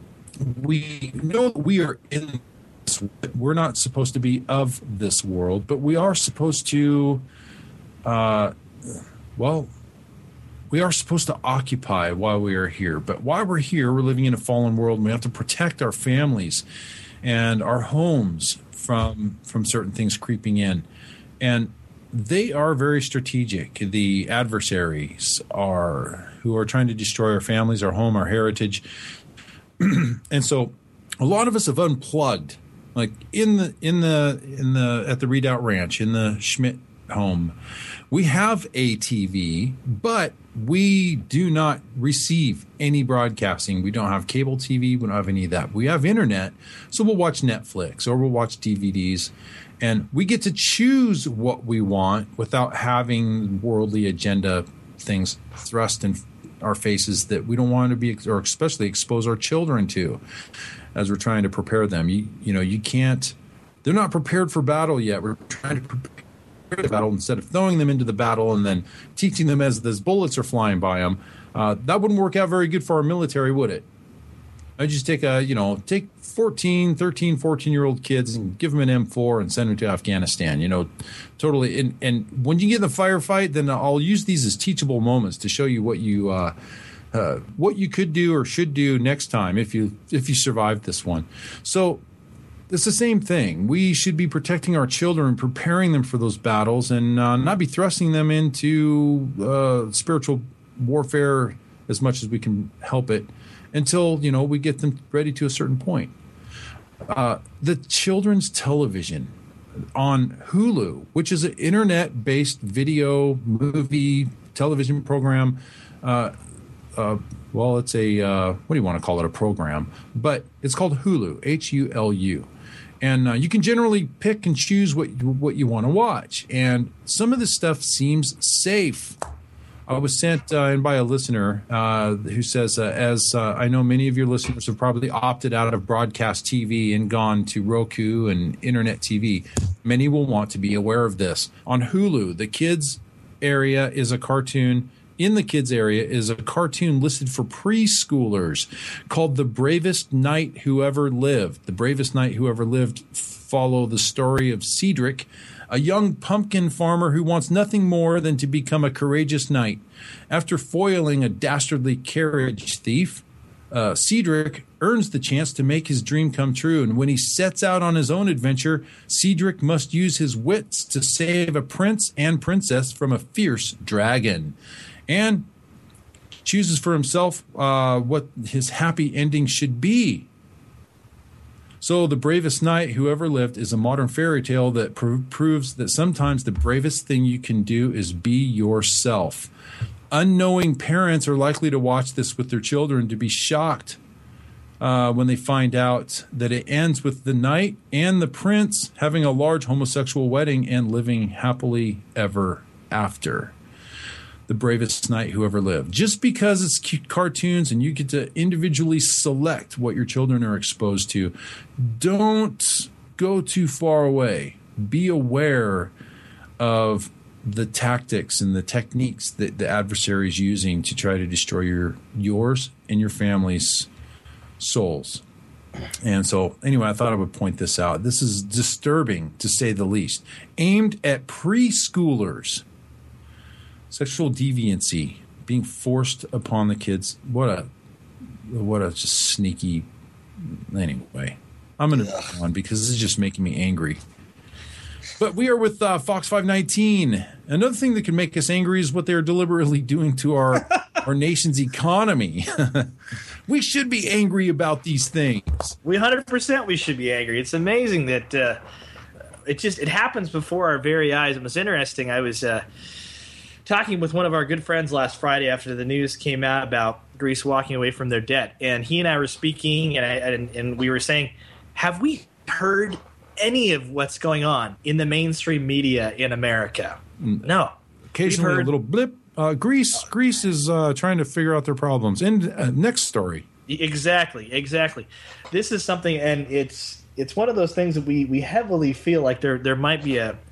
we know that we are in this, we're not supposed to be of this world, but we are supposed to, uh, well, we are supposed to occupy while we are here. But while we're here, we're living in a fallen world, and we have to protect our families and our homes from from certain things creeping in. And they are very strategic. The adversaries are who are trying to destroy our families, our home, our heritage. And so a lot of us have unplugged, like in the in the in the at the Redoubt Ranch, in the Schmidt home. We have a T V, but we do not receive any broadcasting. We don't have cable T V. We don't have any of that. We have internet, so we'll watch Netflix or we'll watch D V Ds. And we get to choose what we want without having worldly agenda things thrust in our faces that we don't want to be, or especially expose our children to as we're trying to prepare them. You, you know, you can't, they're not prepared for battle yet. We're trying to prepare for the battle instead of throwing them into the battle and then teaching them as those bullets are flying by them. Uh, that wouldn't work out very good for our military, would it? I just take a, you know, take fourteen, thirteen, fourteen-year-old kids and give them an M four and send them to Afghanistan, you know, totally. And, and when you get in the firefight, then I'll use these as teachable moments to show you what you uh, uh, what you could do or should do next time if you if you survived this one. So it's the same thing. We should be protecting our children, preparing them for those battles, and uh, not be thrusting them into uh, spiritual warfare as much as we can help it, until, you know, we get them ready to a certain point. Uh, the children's television on Hulu, which is an internet-based video, movie, television program, uh, uh, well, it's a, uh, what do you want to call it, a program, but it's called Hulu, H U L U. And uh, you can generally pick and choose what you, what you want to watch. And some of this stuff seems safe. I was sent uh, in by a listener uh, who says, uh, as uh, I know many of your listeners have probably opted out of broadcast T V and gone to Roku and internet T V, many will want to be aware of this. On Hulu, the kids area is a cartoon. In the kids area is a cartoon listed for preschoolers called The Bravest Knight Who Ever Lived. The Bravest Knight Who Ever Lived follow the story of Cedric, a young pumpkin farmer who wants nothing more than to become a courageous knight. After foiling a dastardly carriage thief, uh, Cedric earns the chance to make his dream come true. And when he sets out on his own adventure, Cedric must use his wits to save a prince and princess from a fierce dragon. And chooses for himself uh, what his happy ending should be. So The Bravest Knight Who Ever Lived is a modern fairy tale that pr- proves that sometimes the bravest thing you can do is be yourself. Unknowing parents are likely to watch this with their children to be shocked uh, when they find out that it ends with the knight and the prince having a large homosexual wedding and living happily ever after. The Bravest Knight Who Ever Lived. Just because it's cute cartoons and you get to individually select what your children are exposed to, don't go too far away. Be aware of the tactics and the techniques that the adversary is using to try to destroy your yours and your family's souls. And so, anyway, I thought I would point this out. This is disturbing, to say the least. Aimed at preschoolers. Sexual deviancy being forced upon the kids. What a what a just sneaky. Anyway, I'm going to move on because this is just making me angry. But we are with uh, Fox five nineteen. Another thing that can make us angry is what they're deliberately doing to our our nation's economy. We should be angry about these things. We one hundred percent we should be angry. It's amazing that uh, it just it happens before our very eyes. It was interesting. I was uh, talking with one of our good friends last Friday after the news came out about Greece walking away from their debt, and he and I were speaking, and, I, and, and we were saying, have we heard any of what's going on in the mainstream media in America? No. Occasionally heard, a little blip. Uh, Greece, Greece is uh, trying to figure out their problems. And uh, next story. Exactly, exactly. This is something, and it's it's one of those things that we, we heavily feel like there there might be a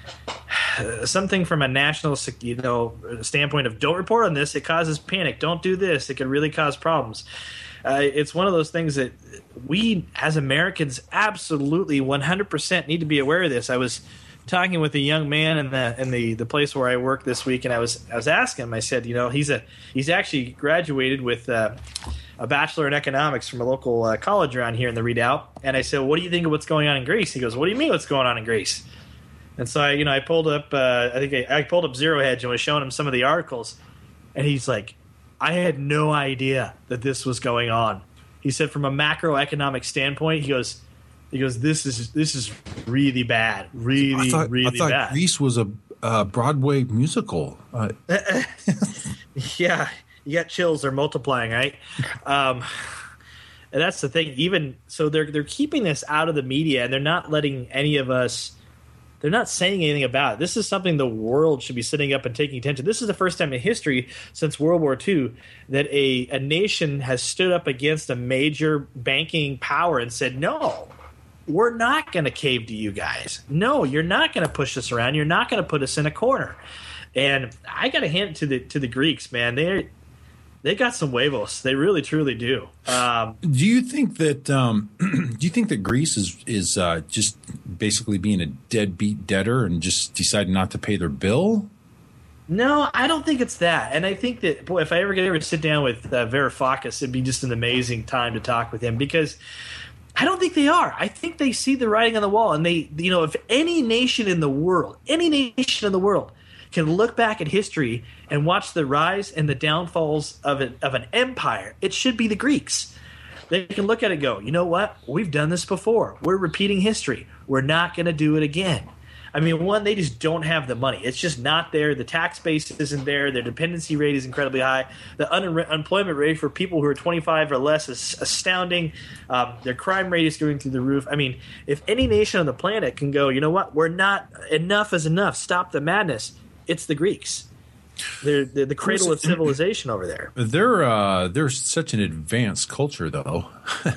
something from a national, you know, standpoint of don't report on this. It causes panic. Don't do this. It can really cause problems. Uh, it's one of those things that we as Americans absolutely one hundred percent need to be aware of this. I was talking with a young man in the in the, the place where I work this week, and I was I was asking him. I said, you know, he's a he's actually graduated with uh, a bachelor in economics from a local uh, college around here in the Redoubt. And I said, what do you think of what's going on in Greece? He goes, what do you mean what's going on in Greece? And so I, you know, I pulled up. Uh, I think I, I pulled up Zero Hedge and was showing him some of the articles, and he's like, I had no idea that this was going on. He said, from a macroeconomic standpoint, he goes, he goes, this is this is really bad, really, I thought, really I thought bad. Grease was a uh, Broadway musical. Uh, yeah, you got chills. They're multiplying, right? Um, and that's the thing. Even so, they're they're keeping this out of the media, and they're not letting any of us. They're not saying anything about it. This is something the world should be sitting up and taking attention. This is the first time in history since World War Two that a, a nation has stood up against a major banking power and said, no, we're not going to cave to you guys. No, you're not going to push us around. You're not going to put us in a corner. And I got to hand it to the to the Greeks, man. They they got some huevos. They really, truly do. Um, do you think that um, do you think that Greece is is uh, just basically being a deadbeat debtor and just deciding not to pay their bill? No, I don't think it's that. And I think that, boy, if I ever get ever sit down with uh, Varoufakis, it'd be just an amazing time to talk with him, because I don't think they are. I think they see the writing on the wall, and they, you know, if any nation in the world, any nation in the world can look back at history and watch the rise and the downfalls of an, of an empire, it should be the Greeks. They can look at it and go, you know what? We've done this before. We're repeating history. We're not going to do it again. I mean, one, they just don't have the money. It's just not there. The tax base isn't there. Their dependency rate is incredibly high. The un- unemployment rate for people who are twenty-five or less is astounding. Um, their crime rate is going through the roof. I mean, if any nation on the planet can go, you know what, we're not, enough is enough, stop the madness, it's the Greeks. They're, they're the cradle of civilization over there. They're uh, they're such an advanced culture, though.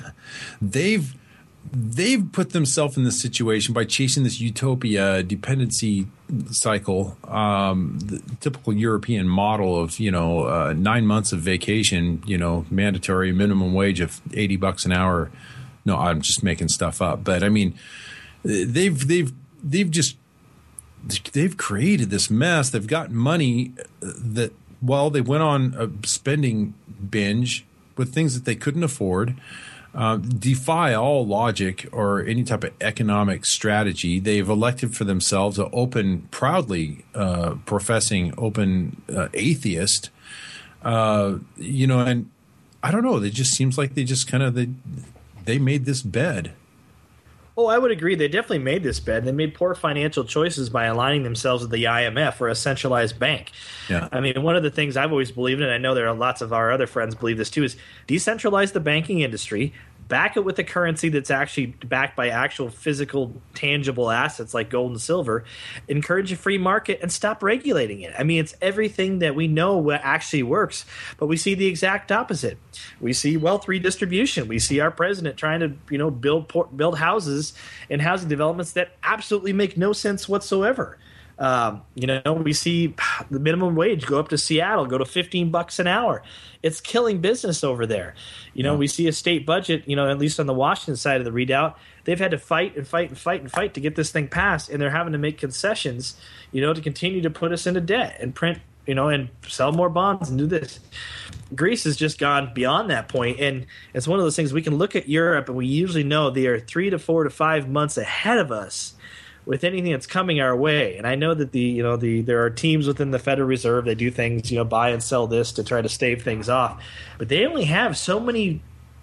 they've they've put themselves in this situation by chasing this utopia dependency cycle, um, the typical European model of you know uh, nine months of vacation, you know, mandatory minimum wage of eighty bucks an hour. No, I'm just making stuff up, but I mean, they've they've they've just. They've created this mess. They've got money that, well, they went on a spending binge with things that they couldn't afford, uh, defy all logic or any type of economic strategy. They've elected for themselves an open, proudly uh, professing open uh, atheist. Uh, you know, and I don't know. It just seems like they just kind of they they made this bed. Oh, I would agree. They definitely made this bed. They made poor financial choices by aligning themselves with the I M F or a centralized bank. Yeah. I mean, one of the things I've always believed, and I know there are lots of our other friends believe this too, is decentralize the banking industry, back it with a currency that's actually backed by actual physical, tangible assets like gold and silver, encourage a free market, and stop regulating it. I mean, it's everything that we know what actually works, but we see the exact opposite. We see wealth redistribution. We see our president trying to, you know, build build houses and housing developments that absolutely make no sense whatsoever. Um, you know, we see the minimum wage go up to Seattle, go to fifteen bucks an hour. It's killing business over there. You know, yeah. We see a state budget, you know, at least on the Washington side of the redoubt, they've had to fight and fight and fight and fight to get this thing passed, and they're having to make concessions, you know, to continue to put us into debt and print, you know, and sell more bonds and do this. Greece has just gone beyond that point, and it's one of those things we can look at Europe, and we usually know they are three to four to five months ahead of us with anything that's coming our way. And I know that the you know the there are teams within the Federal Reserve, they do things, you know, buy and sell this to try to stave things off, but they only have so many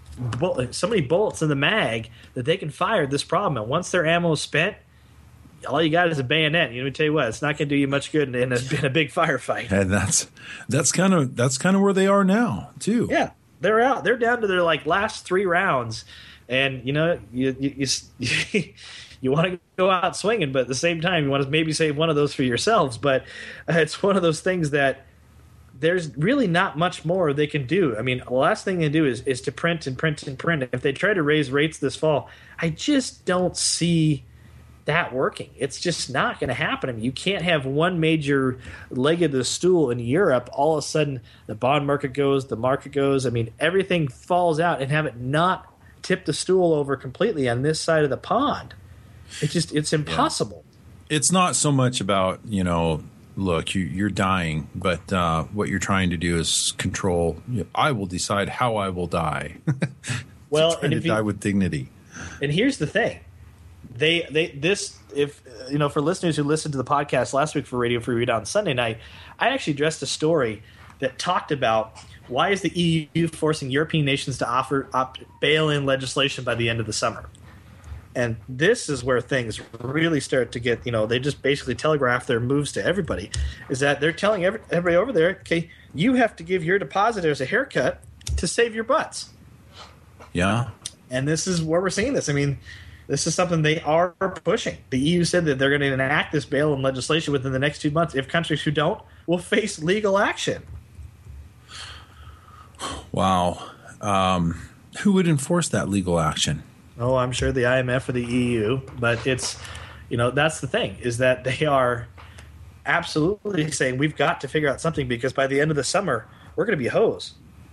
so many bullets in the mag that they can fire this problem. And once their ammo is spent, all you got is a bayonet. You know, let me tell you what, it's not going to do you much good in a, in a big firefight. And that's that's kind of that's kind of where they are now too. Yeah, they're out. They're down to their like last three rounds, and you know you you. you You want to go out swinging, but at the same time, you want to maybe save one of those for yourselves. But uh, it's one of those things that there's really not much more they can do. I mean, the last thing they do is, is to print and print and print. If they try to raise rates this fall, I just don't see that working. It's just not going to happen. I mean, you can't have one major leg of the stool in Europe. All of a sudden, the bond market goes, the market goes. I mean, everything falls out, and have it not tip the stool over completely on this side of the pond. It's just, it's impossible. Yeah. It's not so much about, you know, look, you, you're dying, but uh, what you're trying to do is control. You know, I will decide how I will die. Well, and if to you, die with dignity. And here's the thing. They, they, this, if, you know, for listeners who listened to the podcast last week for Radio Free Readout on Sunday night, I actually addressed a story that talked about why is the E U forcing European nations to offer op- bail-in legislation by the end of the summer. And this is where things really start to get, you know, they just basically telegraph their moves to everybody, is that they're telling every, everybody over there, okay, you have to give your depositors a haircut to save your butts. Yeah. And this is where we're seeing this. I mean, this is something they are pushing. The E U said that they're going to enact this bail-in legislation within the next two months. If countries who don't will face legal action. Wow. Um, who would enforce that legal action? Oh, I'm sure the I M F or the E U, but it's, you know, that's the thing, is that they are absolutely saying we've got to figure out something, because by the end of the summer, we're going to be hosed.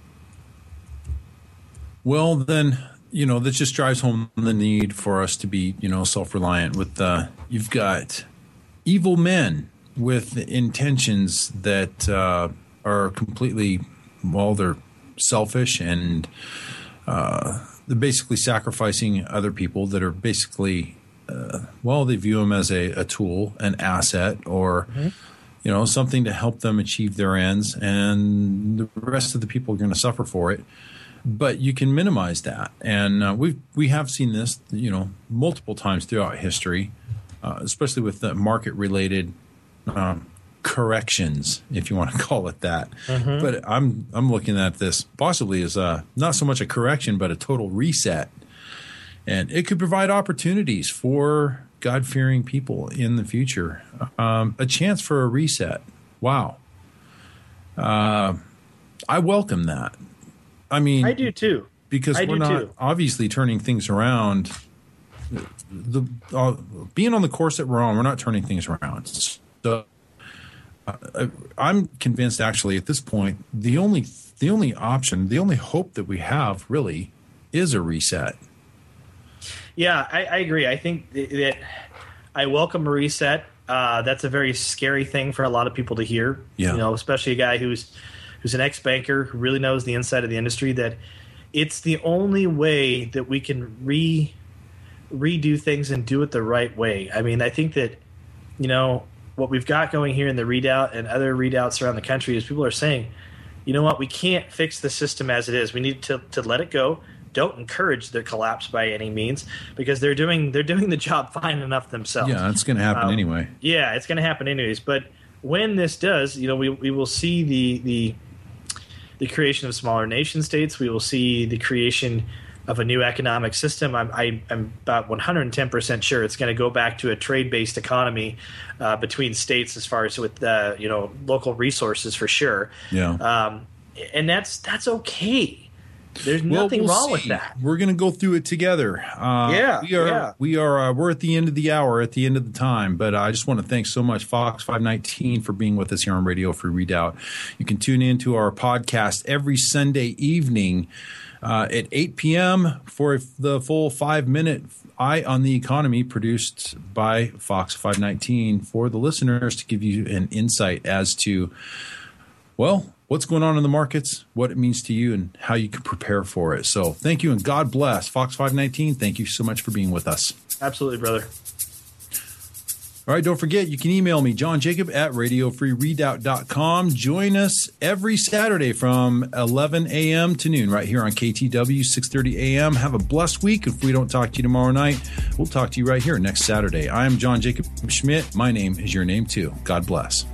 Well, then, you know, that just drives home the need for us to be, you know, self-reliant. With uh, you've got evil men with intentions that uh, are completely, well, they're selfish, and uh, they're basically sacrificing other people that are basically, uh, well, they view them as a, a tool, an asset, or, mm-hmm. you know, something to help them achieve their ends, and the rest of the people are going to suffer for it. But you can minimize that, and uh, we we have seen this, you know, multiple times throughout history. uh, especially with the market-related um, corrections, if you want to call it that. Mm-hmm. But I'm I'm looking at this possibly as a, not so much a correction, but a total reset. And it could provide opportunities for God-fearing people in the future. Um, a chance for a reset. Wow. Uh, I welcome that. I mean, I do too. Because I we're not too. obviously turning things around. The uh, being on the course that we're on, we're not turning things around. So uh, I'm convinced, actually, at this point, the only the only option, the only hope that we have, really, is a reset. Yeah, I, I agree. I think that I welcome a reset. Uh, that's a very scary thing for a lot of people to hear. Yeah. You know, especially a guy who's who's an ex-banker who really knows the inside of the industry. That it's the only way that we can re redo things and do it the right way. I mean, I think that you know what we've got going here in the Redoubt and other redoubts around the country is people are saying, you know what, we can't fix the system as it is. We need to to let it go. Don't encourage their collapse by any means, because they're doing they're doing the job fine enough themselves. Yeah, it's going to happen um, anyway. Yeah, it's going to happen anyways. But when this does, you know, we we will see the the the creation of smaller nation states. We will see the creation of a new economic system. I'm I, I'm about one hundred ten percent sure it's going to go back to a trade based economy uh, between states, as far as with uh, you know local resources for sure. Yeah, um, and that's that's okay. There's well, nothing we'll wrong see. with that. We're going to go through it together. Uh, yeah, we are. Yeah. We are. Uh, we're at the end of the hour, at the end of the time. But I just want to thank so much Fox five nineteen for being with us here on Radio Free Redoubt. You can tune in to our podcast every Sunday evening uh, at eight p.m. for the full five-minute Eye on the Economy, produced by Fox five nineteen for the listeners, to give you an insight as to, well, what's going on in the markets, what it means to you, and how you can prepare for it. So thank you, and God bless. Fox five nineteen, thank you so much for being with us. Absolutely, brother. All right, don't forget, you can email me, John Jacob at radio free redoubt dot com. Join us every Saturday from eleven a.m. to noon right here on K T W, six thirty a.m. Have a blessed week. If we don't talk to you tomorrow night, we'll talk to you right here next Saturday. I am John Jacob Schmidt. My name is your name, too. God bless.